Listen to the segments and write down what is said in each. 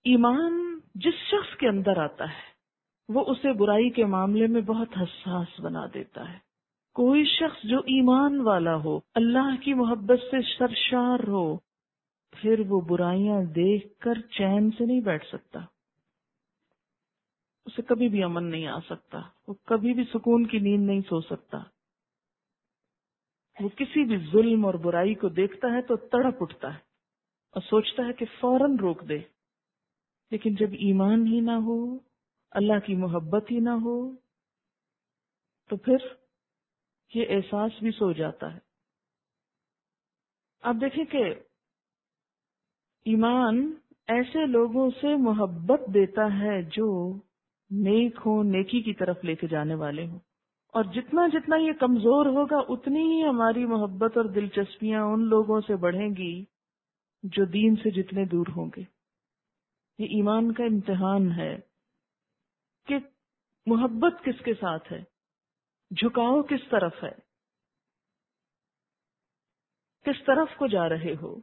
ایمان جس شخص کے اندر آتا ہے وہ اسے برائی کے معاملے میں بہت حساس بنا دیتا ہے. کوئی شخص جو ایمان والا ہو، اللہ کی محبت سے سرشار ہو، پھر وہ برائیاں دیکھ کر چین سے نہیں بیٹھ سکتا، اسے کبھی بھی امن نہیں آ سکتا، وہ کبھی بھی سکون کی نیند نہیں سو سکتا. وہ کسی بھی ظلم اور برائی کو دیکھتا ہے تو تڑپ اٹھتا ہے اور سوچتا ہے کہ فوراً روک دے. لیکن جب ایمان ہی نہ ہو، اللہ کی محبت ہی نہ ہو، تو پھر یہ احساس بھی سو جاتا ہے. آپ دیکھیں کہ ایمان ایسے لوگوں سے محبت دیتا ہے جو نیک ہوں، نیکی کی طرف لے کے جانے والے ہوں، اور جتنا جتنا یہ کمزور ہوگا اتنی ہی ہماری محبت اور دلچسپیاں ان لوگوں سے بڑھیں گی جو دین سے جتنے دور ہوں گے. یہ ایمان کا امتحان ہے کہ محبت کس کے ساتھ ہے، جھکاؤ کس طرف ہے، کس طرف کو جا رہے ہو.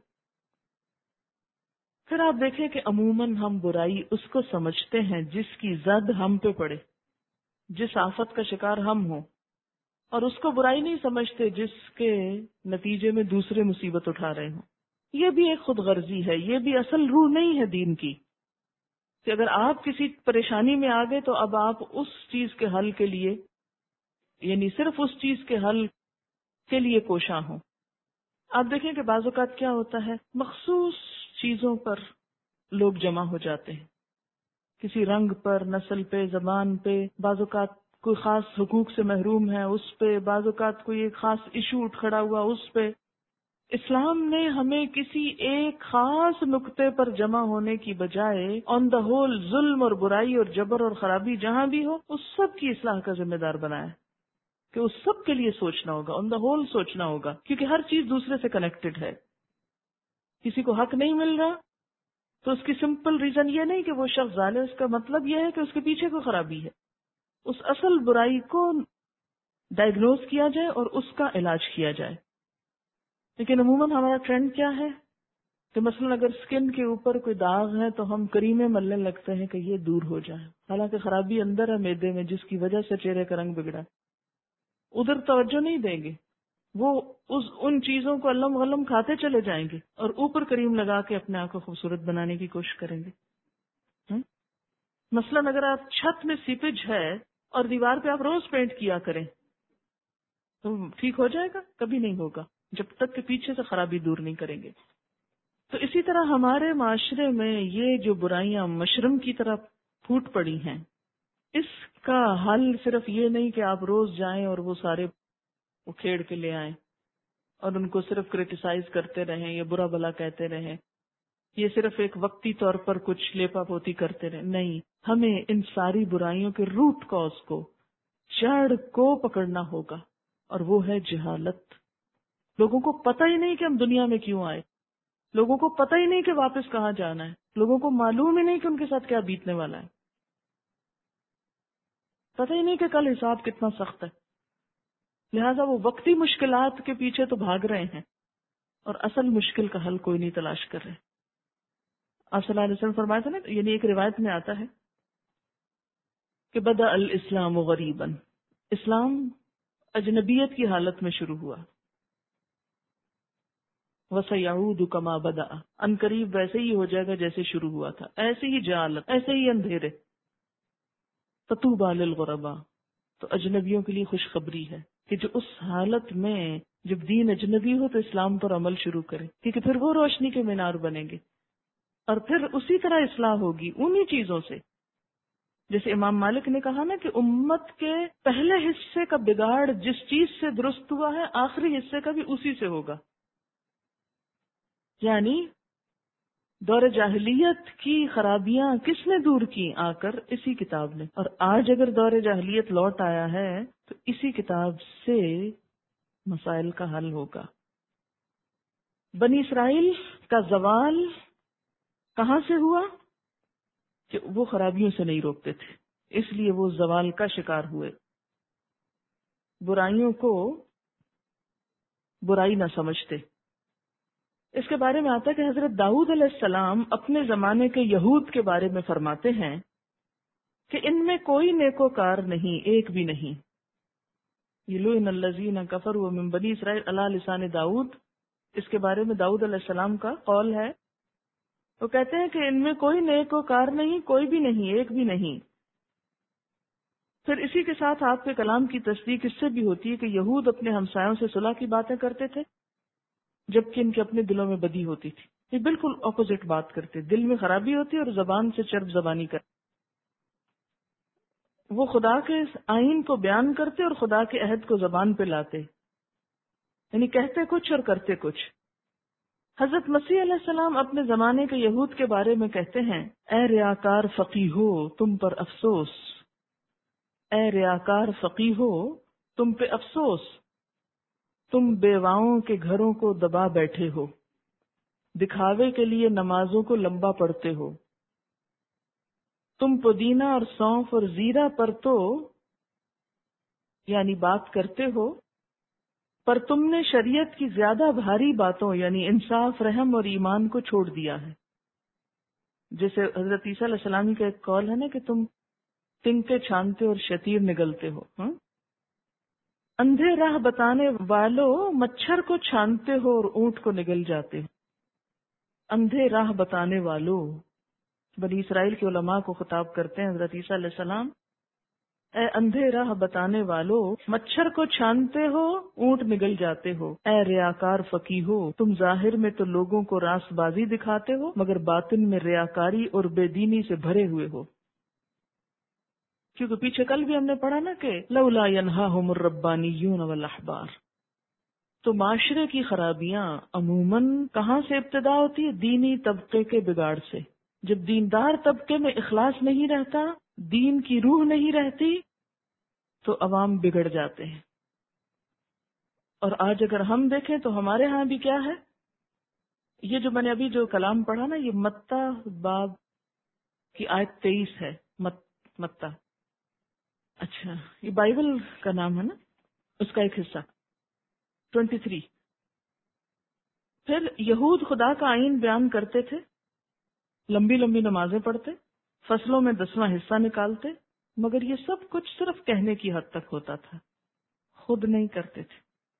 پھر آپ دیکھیں کہ عموماً ہم برائی اس کو سمجھتے ہیں جس کی زد ہم پہ پڑے، جس آفت کا شکار ہم ہوں، اور اس کو برائی نہیں سمجھتے جس کے نتیجے میں دوسرے مصیبت اٹھا رہے ہوں. یہ بھی ایک خود غرضی ہے، یہ بھی اصل روح نہیں ہے دین کی، کہ اگر آپ کسی پریشانی میں آ گئے تو اب آپ اس چیز کے حل کے لیے، یعنی صرف اس چیز کے حل کے لیے کوشاں ہوں. آپ دیکھیں کہ بعض اوقات کیا ہوتا ہے، مخصوص چیزوں پر لوگ جمع ہو جاتے ہیں، کسی رنگ پر، نسل پہ، زبان پہ، بعض اوقات کوئی خاص حقوق سے محروم ہے اس پہ، بعض اوقات کوئی ایک خاص ایشو اٹھ کھڑا ہوا اس پہ. اسلام نے ہمیں کسی ایک خاص نقطے پر جمع ہونے کی بجائے آن دا ہول ظلم اور برائی اور جبر اور خرابی جہاں بھی ہو اس سب کی اصلاح کا ذمہ دار بنایا کہ اس سب کے لیے سوچنا ہوگا، آن دا ہول سوچنا ہوگا، کیونکہ ہر چیز دوسرے سے کنیکٹڈ ہے. کسی کو حق نہیں مل رہا تو اس کی سمپل ریزن یہ نہیں کہ وہ شخص ظالم، اس کا مطلب یہ ہے کہ اس کے پیچھے کوئی خرابی ہے. اس اصل برائی کو ڈائگنوز کیا جائے اور اس کا علاج کیا جائے. لیکن عموماً ہمارا ٹرینڈ کیا ہے کہ مثلا اگر اسکن کے اوپر کوئی داغ ہے تو ہم کریمیں ملنے لگتے ہیں کہ یہ دور ہو جائے، حالانکہ خرابی اندر ہے معدے میں جس کی وجہ سے چہرے کا رنگ بگڑا. ادھر توجہ نہیں دیں گے، وہ ان چیزوں کو علم غلم کھاتے چلے جائیں گے اور اوپر کریم لگا کے اپنے آپ کو خوبصورت بنانے کی کوشش کریں گے. مثلا اگر آپ چھت میں سیپیج ہے اور دیوار پہ آپ روز پینٹ کیا کریں تو ٹھیک ہو جائے گا؟ کبھی نہیں ہوگا جب تک کہ پیچھے سے خرابی دور نہیں کریں گے. تو اسی طرح ہمارے معاشرے میں یہ جو برائیاں مشرم کی طرف پھوٹ پڑی ہیں، اس کا حل صرف یہ نہیں کہ آپ روز جائیں اور وہ سارے کھیڑ کے لے آئیں اور ان کو صرف کرٹیسائز کرتے رہیں یا برا بھلا کہتے رہیں، یہ صرف ایک وقتی طور پر کچھ لیپا پوتی کرتے رہیں. نہیں، ہمیں ان ساری برائیوں کے روٹ کاز کو، جڑ کو پکڑنا ہوگا، اور وہ ہے جہالت. لوگوں کو پتہ ہی نہیں کہ ہم دنیا میں کیوں آئے، لوگوں کو پتہ ہی نہیں کہ واپس کہاں جانا ہے، لوگوں کو معلوم ہی نہیں کہ ان کے ساتھ کیا بیتنے والا ہے، پتہ ہی نہیں کہ کل حساب کتنا سخت ہے. لہذا وہ وقتی مشکلات کے پیچھے تو بھاگ رہے ہیں اور اصل مشکل کا حل کوئی نہیں تلاش کر رہے. آپ صلی اللہ علیہ وسلم فرمایا تھا نا، یعنی ایک روایت میں آتا ہے کہ بدأ الاسلام غریبا، اسلام اجنبیت کی حالت میں شروع ہوا، وَسَيَعُودُ كَمَا بَدَأَ، ان قریب ویسے ہی ہو جائے گا جیسے شروع ہوا تھا، ایسے ہی جہالت، ایسے ہی اندھیرے. فَطُوبَى لِلْغُرَبَاء، تو اجنبیوں کے لیے خوشخبری ہے کہ جو اس حالت میں جب دین اجنبی ہو تو اسلام پر عمل شروع کرے، کیونکہ پھر وہ روشنی کے مینار بنیں گے اور پھر اسی طرح اصلاح ہوگی انہی چیزوں سے. جیسے امام مالک نے کہا نا کہ امت کے پہلے حصے کا بگاڑ جس چیز سے درست ہوا ہے آخری حصے کا بھی اسی سے ہوگا. یعنی دور جاہلیت کی خرابیاں کس نے دور کی؟ آ کر اسی کتاب نے. اور آج اگر دور جاہلیت لوٹ آیا ہے تو اسی کتاب سے مسائل کا حل ہوگا. بنی اسرائیل کا زوال کہاں سے ہوا؟ کہ وہ خرابیوں سے نہیں روکتے تھے، اس لیے وہ زوال کا شکار ہوئے. برائیوں کو برائی نہ سمجھتے، اس کے بارے میں آتا ہے کہ حضرت داؤد علیہ السلام اپنے زمانے کے یہود کے بارے میں فرماتے ہیں کہ ان میں کوئی نیکوکار نہیں، ایک بھی نہیں. یلوئن الذین کفروا من بنی اسرائیل علی لسان داؤد، اس کے بارے میں داؤد علیہ السلام کا قول ہے. وہ کہتے ہیں کہ ان میں کوئی نیکوکار نہیں، کوئی بھی نہیں، ایک بھی نہیں. پھر اسی کے ساتھ آپ کے کلام کی تصدیق اس سے بھی ہوتی ہے کہ یہود اپنے ہمسایوں سے صلح کی باتیں کرتے تھے جبکہ ان کے اپنے دلوں میں بدی ہوتی تھی. یہ بالکل اپوزٹ بات کرتے، دل میں خرابی ہوتی اور زبان سے چرب زبانی کرتے. وہ خدا کے آئین کو بیان کرتے اور خدا کے عہد کو زبان پہ لاتے، یعنی کہتے کچھ اور کرتے کچھ. حضرت مسیح علیہ السلام اپنے زمانے کے یہود کے بارے میں کہتے ہیں، اے ریاکار فقیہو تم پر افسوس، اے ریاکار فقیہو تم پہ افسوس، تم بیواؤں کے گھروں کو دبا بیٹھے ہو، دکھاوے کے لیے نمازوں کو لمبا پڑھتے ہو. تم پودینہ اور سونف اور زیرہ پر تو یعنی بات کرتے ہو، پر تم نے شریعت کی زیادہ بھاری باتوں یعنی انصاف، رحم اور ایمان کو چھوڑ دیا ہے. جیسے حضرت عیسیٰ علیہ السلام کا ایک قول ہے نا کہ تم تنکے چھانتے اور شتیر نگلتے ہو. اندھے راہ بتانے والوں مچھر کو چھانتے ہو اور اونٹ کو نگل جاتے ہو. اندھے راہ بتانے والوں، بنی اسرائیل کے علماء کو خطاب کرتے ہیں حضرت عیسیٰ علیہ السلام، اے اندھے راہ بتانے والوں مچھر کو چھانتے ہو اونٹ نگل جاتے ہو. اے ریاکار فقیہو تم ظاہر میں تو لوگوں کو راست بازی دکھاتے ہو مگر باطن میں ریاکاری اور بے دینی سے بھرے ہوئے ہو. کیونکہ پیچھے کل بھی ہم نے پڑھا نا کہ لولا ینہاہم الربانیون والاحبار. تو معاشرے کی خرابیاں عموماً کہاں سے ابتدا ہوتی ہے؟ دینی طبقے کے بگاڑ سے. جب دیندار طبقے میں اخلاص نہیں رہتا، دین کی روح نہیں رہتی، تو عوام بگڑ جاتے ہیں. اور آج اگر ہم دیکھیں تو ہمارے ہاں بھی کیا ہے، یہ جو میں نے ابھی جو کلام پڑھا نا، یہ متی باب کی آیت 23 ہے. متی، اچھا یہ بائبل کا نام ہے نا، اس کا ایک حصہ 23. پھر یہود خدا کا آئین بیان کرتے تھے، لمبی لمبی نمازیں پڑھتے، فصلوں میں 10واں حصہ نکالتے، مگر یہ سب کچھ صرف کہنے کی حد تک ہوتا تھا، خود نہیں کرتے تھے.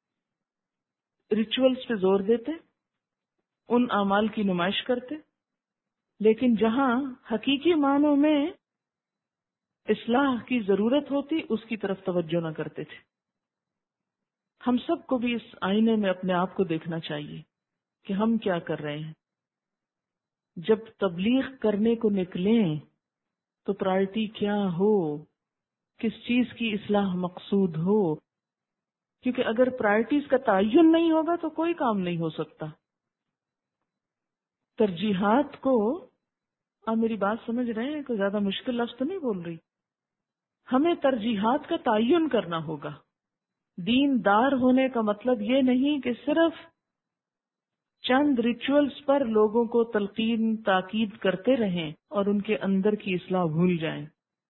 ریچولز پہ زور دیتے، ان اعمال کی نمائش کرتے، لیکن جہاں حقیقی معنوں میں اصلاح کی ضرورت ہوتی اس کی طرف توجہ نہ کرتے تھے. ہم سب کو بھی اس آئینے میں اپنے آپ کو دیکھنا چاہیے کہ ہم کیا کر رہے ہیں. جب تبلیغ کرنے کو نکلیں تو پرائرٹی کیا ہو، کس چیز کی اصلاح مقصود ہو، کیونکہ اگر پرائرٹیز کا تعین نہیں ہوگا تو کوئی کام نہیں ہو سکتا. ترجیحات کو، آپ میری بات سمجھ رہے ہیں، کوئی زیادہ مشکل لفظ تو نہیں بول رہی. ہمیں ترجیحات کا تعین کرنا ہوگا. دین دار ہونے کا مطلب یہ نہیں کہ صرف چند ریچولز پر لوگوں کو تلقین تاکید کرتے رہیں اور ان کے اندر کی اصلاح بھول جائیں.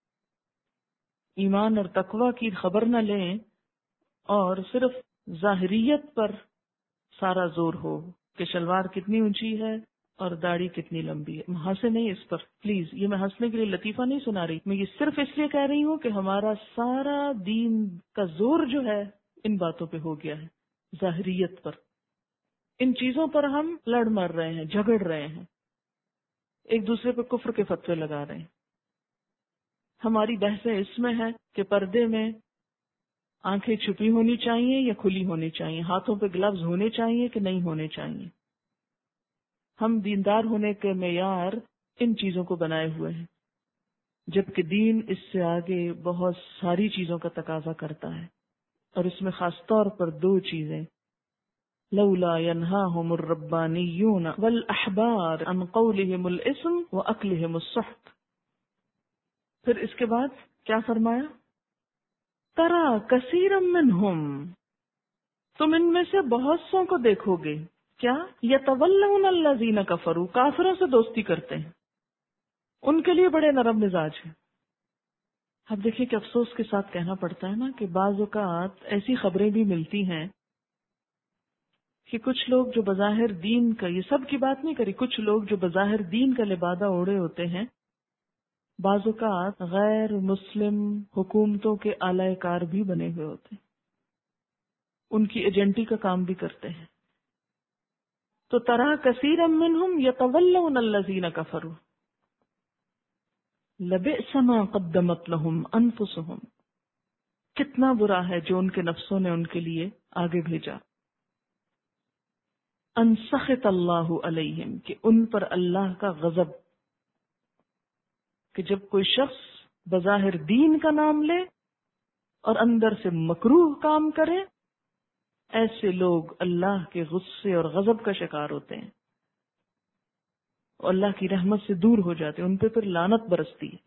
ایمان اور تقوی کی خبر نہ لیں اور صرف ظاہریت پر سارا زور ہو کہ شلوار کتنی اونچی ہے اور داڑھی کتنی لمبی ہے. ہنسے نہیں اس پر پلیز، یہ میں ہنسنے کے لیے لطیفہ نہیں سنا رہی، میں یہ صرف اس لیے کہہ رہی ہوں کہ ہمارا سارا دین کا زور جو ہے ان باتوں پہ ہو گیا ہے، ظاہریت پر. ان چیزوں پر ہم لڑ مر رہے ہیں، جھگڑ رہے ہیں، ایک دوسرے پہ کفر کے فتوے لگا رہے ہیں. ہماری بحثیں اس میں ہے کہ پردے میں آنکھیں چھپی ہونی چاہیے یا کھلی ہونی چاہیے، ہاتھوں پہ گلوز ہونے چاہیے کہ نہیں ہونے چاہیے. ہم دیندار ہونے کے معیار ان چیزوں کو بنائے ہوئے ہیں، جبکہ دین اس سے آگے بہت ساری چیزوں کا تقاضا کرتا ہے، اور اس میں خاص طور پر 2 چیزیں. لولا ينهاهم الربانيون والاحبار عن قولهم الاسم واكلهم السحت. پھر اس کے بعد کیا فرمایا؟ ترى كثيرا منهم، تم ان میں سے بہت سو کو دیکھو گے کیا یتولون الذین کفروا، کافروں سے دوستی کرتے ہیں، ان کے لیے بڑے نرم مزاج ہیں. اب دیکھیے کہ افسوس کے ساتھ کہنا پڑتا ہے نا کہ بعض اوقات ایسی خبریں بھی ملتی ہیں کہ کچھ لوگ جو بظاہر دین کا، یہ سب کی بات نہیں کری، کچھ لوگ جو بظاہر دین کا لبادہ اوڑے ہوتے ہیں، بعض اوقات غیر مسلم حکومتوں کے اعلی کار بھی بنے ہوئے ہوتے ہیں، ان کی ایجنٹی کا کام بھی کرتے ہیں. تو ترى كثيرا منهم يتولون الذين كفروا لبئس ما قدمت لهم انفسهم. کتنا برا ہے جو ان کے نفسوں نے ان کے لیے آگے بھیجا. ان سخط اللہ علیہم، کہ ان پر اللہ کا غضب. کہ جب کوئی شخص بظاہر دین کا نام لے اور اندر سے مکروہ کام کرے، ایسے لوگ اللہ کے غصے اور غضب کا شکار ہوتے ہیں، اور اللہ کی رحمت سے دور ہو جاتے ہیں، ان پہ پھر لعنت برستی ہے.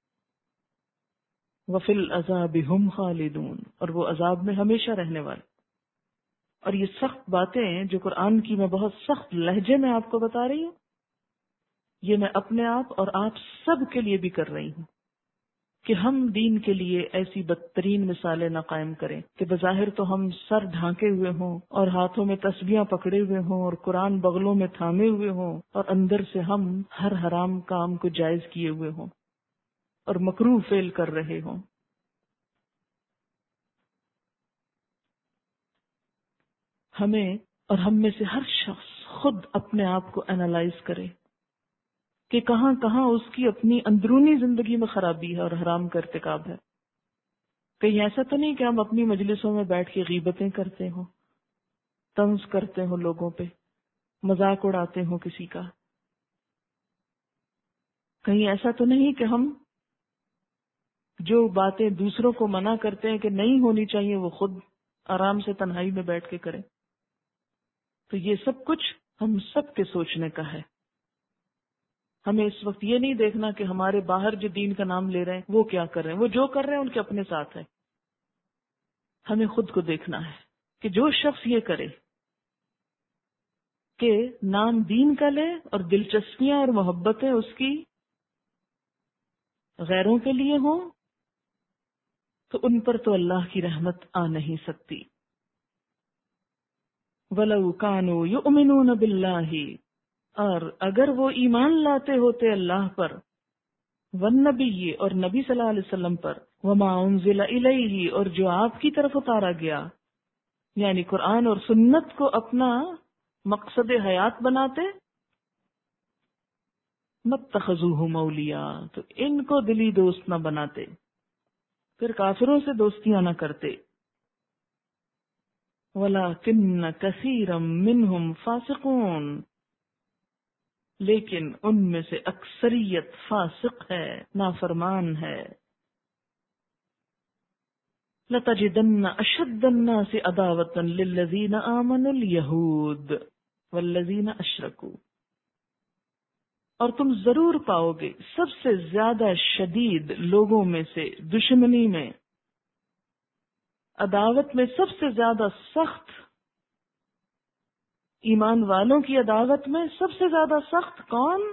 وَفِي الْعَذَابِ هُمْ خَالِدُونَ، اور وہ عذاب میں ہمیشہ رہنے والے. اور یہ سخت باتیں جو قرآن کی میں بہت سخت لہجے میں آپ کو بتا رہی ہوں، یہ میں اپنے آپ اور آپ سب کے لیے بھی کر رہی ہوں، کہ ہم دین کے لیے ایسی بدترین مثالیں نہ قائم کریں کہ بظاہر تو ہم سر ڈھانکے ہوئے ہوں اور ہاتھوں میں تسبیحاں پکڑے ہوئے ہوں اور قرآن بغلوں میں تھامے ہوئے ہوں، اور اندر سے ہم ہر حرام کام کو جائز کیے ہوئے ہوں اور مکروہ فعل کر رہے ہوں. ہمیں اور ہم میں سے ہر شخص خود اپنے آپ کو انالائز کرے کہ کہاں کہاں اس کی اپنی اندرونی زندگی میں خرابی ہے اور حرام کا ارتکاب ہے. کہیں ایسا تو نہیں کہ ہم اپنی مجلسوں میں بیٹھ کے غیبتیں کرتے ہوں، طنز کرتے ہوں، لوگوں پہ مذاق اڑاتے ہوں کسی کا. کہیں ایسا تو نہیں کہ ہم جو باتیں دوسروں کو منع کرتے ہیں کہ نہیں ہونی چاہیے وہ خود آرام سے تنہائی میں بیٹھ کے کریں. تو یہ سب کچھ ہم سب کے سوچنے کا ہے. ہمیں اس وقت یہ نہیں دیکھنا کہ ہمارے باہر جو دین کا نام لے رہے ہیں وہ کیا کر رہے ہیں، وہ جو کر رہے ہیں ان کے اپنے ساتھ ہے. ہمیں خود کو دیکھنا ہے کہ جو شخص یہ کرے کہ نام دین کا لے اور دلچسپیاں اور محبتیں اس کی غیروں کے لیے ہوں، تو ان پر تو اللہ کی رحمت آ نہیں سکتی. وَلَوْ كَانُوا يُؤْمِنُونَ بِاللَّهِ، اور اگر وہ ایمان لاتے ہوتے اللہ پر، والنبی اور نبی صلی اللہ علیہ وسلم پر، وما انزل الیہ اور جو آپ کی طرف اتارا گیا، یعنی قرآن اور سنت کو اپنا مقصد حیات بناتے، متخذوہم اولیاء تو ان کو دلی دوست نہ بناتے، پھر کافروں سے دوستیاں نہ کرتے. وَلَكِنَّ كَثِيرًا مِّنْهُمْ فَاسِقُونَ، لیکن ان میں سے اکثریت فاسق ہے، نافرمان ہے. لَتَجِدَنَّ أَشَدَّ النَّاسِ عَدَاوَةً لِلَّذِينَ آمَنُوا الْيَهُودَ وَالَّذِينَ أَشْرَكُوا، اور تم ضرور پاؤ گے سب سے زیادہ شدید لوگوں میں سے دشمنی میں، عداوت میں سب سے زیادہ سخت، ایمان والوں کی عداوت میں سب سے زیادہ سخت کون؟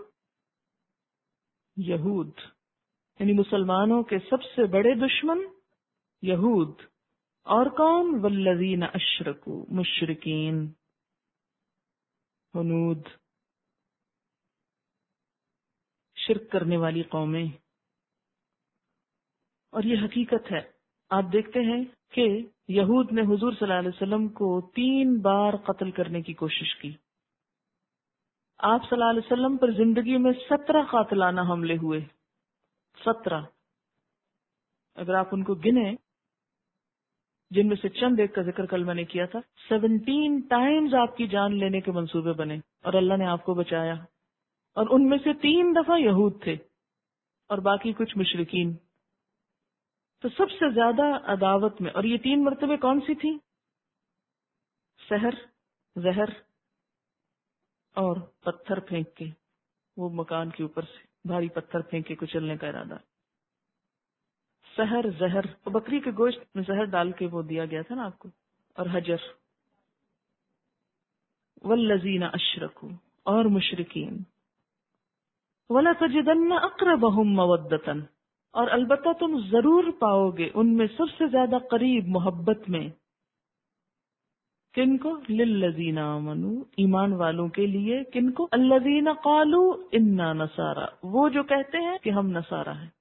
یہود، یعنی مسلمانوں کے سب سے بڑے دشمن یہود. اور کون؟ والذین اشرکوا، مشرکین، ہنود، شرک کرنے والی قومیں. اور یہ حقیقت ہے. آپ دیکھتے ہیں کہ یہود نے حضور صلی اللہ علیہ وسلم کو 3 بار قتل کرنے کی کوشش کی. آپ صلی اللہ علیہ وسلم پر زندگی میں 17 قاتلانہ حملے ہوئے. 17، اگر آپ ان کو گنیں، جن میں سے چند ایک کا ذکر کل میں نے کیا تھا، 17 ٹائمز آپ کی جان لینے کے منصوبے بنے اور اللہ نے آپ کو بچایا. اور ان میں سے 3 دفعہ یہود تھے اور باقی کچھ مشرکین. تو سب سے زیادہ عداوت میں، اور یہ 3 مرتبے کون سی تھی؟ سحر، زہر اور پتھر پھینک کے، وہ مکان کے اوپر سے بھاری پتھر پھینک کے کچلنے کا ارادہ. سحر، زہر، بکری کے گوشت میں زہر ڈال کے وہ دیا گیا تھا نا آپ کو، اور حجر. والذین اشرکوا، اور مشرکین. وَلَتَجِدَنَّ أَقْرَبَهُمْ مَوَدَّةً، اور البتہ تم ضرور پاؤ گے ان میں سب سے زیادہ قریب محبت میں، کن کو؟ للذین آمنوا، ایمان والوں کے لیے. کن کو؟ الذین قالوا انا نصارى، وہ جو کہتے ہیں کہ ہم نصارہ ہیں.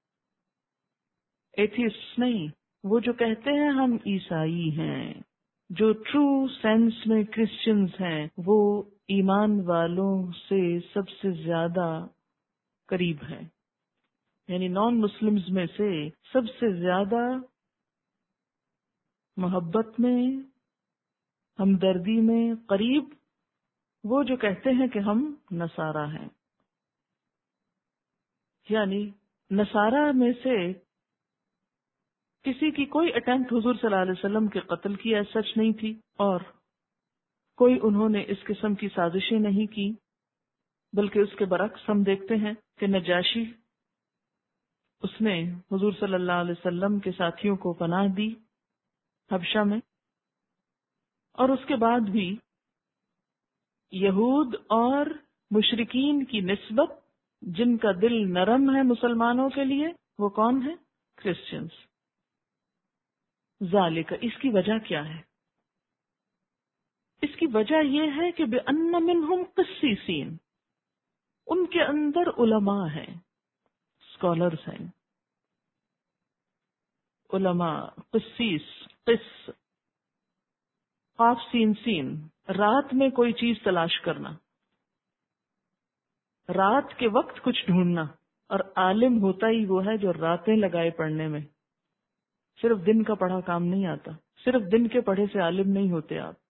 ایتھیسٹ نہیں، وہ جو کہتے ہیں ہم عیسائی ہیں. جو ٹرو سینس میں کرسچنز ہیں وہ ایمان والوں سے سب سے زیادہ قریب ہیں، یعنی نان مسلمز میں سے سب سے زیادہ محبت میں، ہمدردی میں قریب وہ جو کہتے ہیں کہ ہم نصارہ ہیں. یعنی نصارہ میں سے کسی کی کوئی اٹیمپٹ حضور صلی اللہ علیہ وسلم کے قتل کی ایز سچ نہیں تھی، اور کوئی انہوں نے اس قسم کی سازشیں نہیں کی، بلکہ اس کے برعکس ہم دیکھتے ہیں کہ نجاشی، اس نے حضور صلی اللہ علیہ وسلم کے ساتھیوں کو پناہ دی حبشہ میں، اور اس کے بعد بھی یہود اور مشرکین کی نسبت جن کا دل نرم ہے مسلمانوں کے لیے وہ کون ہے؟ کرسچنز. ذالک، اس کی وجہ کیا ہے؟ اس کی وجہ یہ ہے کہ بِأَنَّ مِنْهُمْ قِسِّيسِينَ، ان کے اندر علماء ہیں، اسکالرز ہیں. علماء، قسیس، قس، قاف سین سین، رات میں کوئی چیز تلاش کرنا، رات کے وقت کچھ ڈھونڈنا. اور عالم ہوتا ہی وہ ہے جو راتیں لگائے پڑھنے میں، صرف دن کا پڑھا کام نہیں آتا، صرف دن کے پڑھے سے عالم نہیں ہوتے آپ.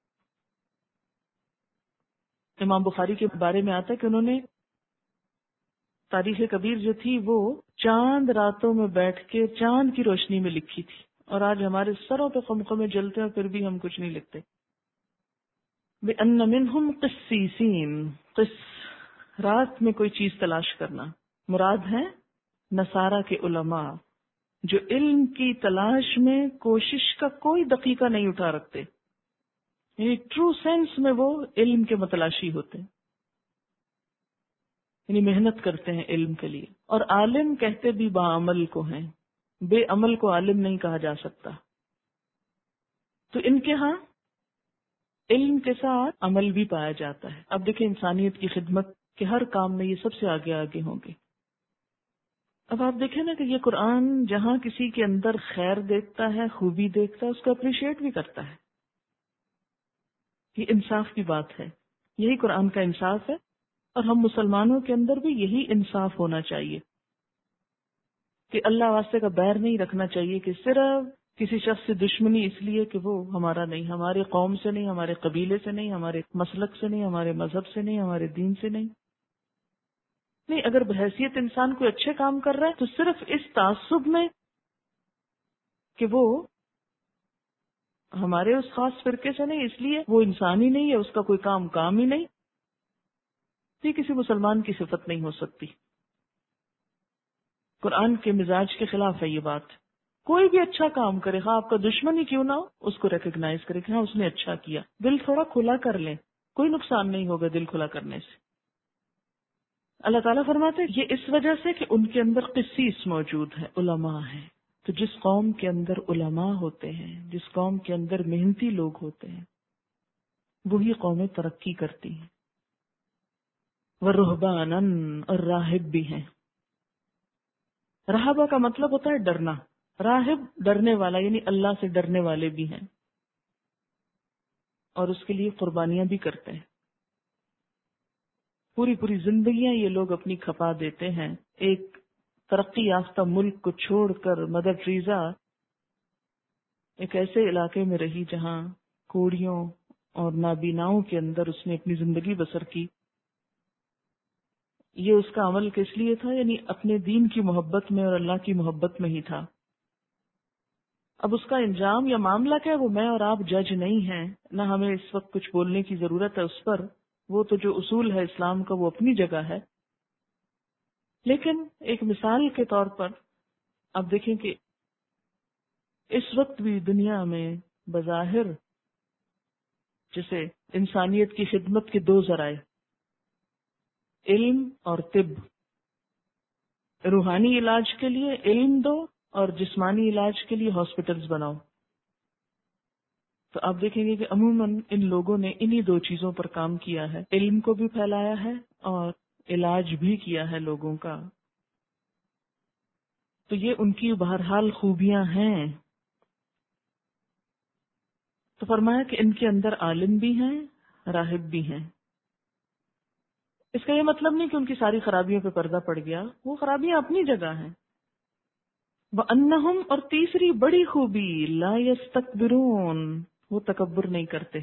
امام بخاری کے بارے میں آتا ہے کہ انہوں نے تاریخ کبیر جو تھی وہ چاند راتوں میں بیٹھ کے چاند کی روشنی میں لکھی تھی، اور آج ہمارے سروں پہ خمخمے جلتے ہیں پھر بھی ہم کچھ نہیں لکھتے. بِأَنَّ مِنْهُمْ قِسِّيسِينَ، قس، رات میں کوئی چیز تلاش کرنا. مراد ہے نصارہ کے علماء جو علم کی تلاش میں کوشش کا کوئی دقیقہ نہیں اٹھا رکھتے، یعنی ٹرو سینس میں وہ علم کے متلاشی ہوتے ہیں، یعنی محنت کرتے ہیں علم کے لیے. اور عالم کہتے بھی باعمل کو ہیں، بے عمل کو عالم نہیں کہا جا سکتا. تو ان کے ہاں علم کے ساتھ عمل بھی پایا جاتا ہے. اب دیکھیں انسانیت کی خدمت کے ہر کام میں یہ سب سے آگے آگے ہوں گے. اب آپ دیکھیں نا کہ یہ قرآن جہاں کسی کے اندر خیر دیکھتا ہے، خوبی دیکھتا ہے، اس کو اپریشیٹ بھی کرتا ہے. یہ انصاف کی بات ہے، یہی قرآن کا انصاف ہے، اور ہم مسلمانوں کے اندر بھی یہی انصاف ہونا چاہیے کہ اللہ واسطے کا بیر نہیں رکھنا چاہیے کہ صرف کسی شخص سے دشمنی اس لیے کہ وہ ہمارا نہیں، ہمارے قوم سے نہیں، ہمارے قبیلے سے نہیں، ہمارے مسلک سے نہیں، ہمارے مذہب سے نہیں، ہمارے دین سے نہیں. نہیں، اگر بحیثیت انسان کوئی اچھے کام کر رہا ہے تو صرف اس تعصب میں کہ وہ ہمارے اس خاص فرقے سے نہیں، اس لیے وہ انسان ہی نہیں ہے، اس کا کوئی کام ہی نہیں، یہ کسی مسلمان کی صفت نہیں ہو سکتی. قرآن کے مزاج کے خلاف ہے یہ بات. کوئی بھی اچھا کام کرے، ہاں آپ کا دشمن ہی کیوں نہ ہو، اس کو ریکگنائز کرے کہ ہاں اس نے اچھا کیا. دل تھوڑا کھلا کر لیں، کوئی نقصان نہیں ہوگا دل کھلا کرنے سے. اللہ تعالیٰ فرماتے ہیں یہ اس وجہ سے کہ ان کے اندر قسیس موجود ہے، علماء ہیں. تو جس قوم کے اندر علماء ہوتے ہیں، جس قوم کے اندر محنتی لوگ ہوتے ہیں، وہی قومیں ترقی کرتی ہیں. وَرُهْبَانًا، اور راہب بھی ہیں. راہبہ کا مطلب ہوتا ہے ڈرنا، راہب ڈرنے والا، یعنی اللہ سے ڈرنے والے بھی ہیں، اور اس کے لیے قربانیاں بھی کرتے ہیں. پوری زندگیاں یہ لوگ اپنی کھپا دیتے ہیں. ایک ترقی یافتہ ملک کو چھوڑ کر مدر ٹریزا ایک ایسے علاقے میں رہی جہاں کوڑیوں اور نابیناؤں کے اندر اس نے اپنی زندگی بسر کی. یہ اس کا عمل کس لیے تھا؟ یعنی اپنے دین کی محبت میں اور اللہ کی محبت میں ہی تھا. اب اس کا انجام یا معاملہ کیا ہے وہ میں اور آپ جج نہیں ہیں، نہ ہمیں اس وقت کچھ بولنے کی ضرورت ہے اس پر. وہ تو جو اصول ہے اسلام کا وہ اپنی جگہ ہے. لیکن ایک مثال کے طور پر آپ دیکھیں کہ اس وقت بھی دنیا میں بظاہر جیسے انسانیت کی خدمت کے دو ذرائع، علم اور طب. روحانی علاج کے لیے علم دو اور جسمانی علاج کے لیے ہاسپٹلز بناؤ. تو آپ دیکھیں گے کہ عموماً ان لوگوں نے انہی دو چیزوں پر کام کیا ہے، علم کو بھی پھیلایا ہے اور علاج بھی کیا ہے لوگوں کا. تو یہ ان کی بہرحال خوبیاں ہیں. تو فرمایا کہ ان کے اندر عالم بھی ہیں، راہب بھی ہیں. اس کا یہ مطلب نہیں کہ ان کی ساری خرابیوں پہ پردہ پڑ گیا، وہ خرابیاں اپنی جگہ ہیں. وَأَنَّهُمْ، اور تیسری بڑی خوبی، لا يَسْتَكْبِرُونَ، وہ تکبر نہیں کرتے.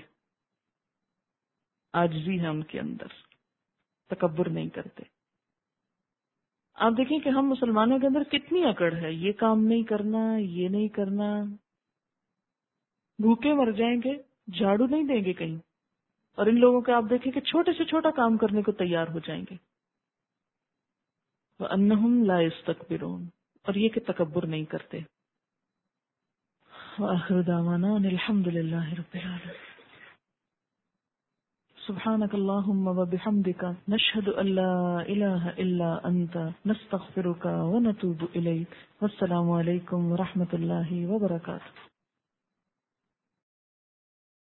عاجزی ہے ان کے اندر، تکبر نہیں کرتے. آپ دیکھیں کہ ہم مسلمانوں کے اندر کتنی اکڑ ہے، یہ کام نہیں کرنا، یہ نہیں کرنا. بھوکے مر جائیں گے، جھاڑو نہیں دیں گے کہیں، اور ان لوگوں کے آپ دیکھیں کہ چھوٹے سے چھوٹا کام کرنے کو تیار ہو جائیں گے. وَأَنَّهُمْ لَا يَسْتَكْبِرُونَ، اور یہ کہ تکبر نہیں کرتے. وآخر دعوانا ان الحمد للہ رب العالمین. سبحانك اللهم وبحمدك نشهد ان لا اله الا انت نستغفرك ونتوب اليك. والسلام علیکم ورحمۃ اللہ وبرکاتہ.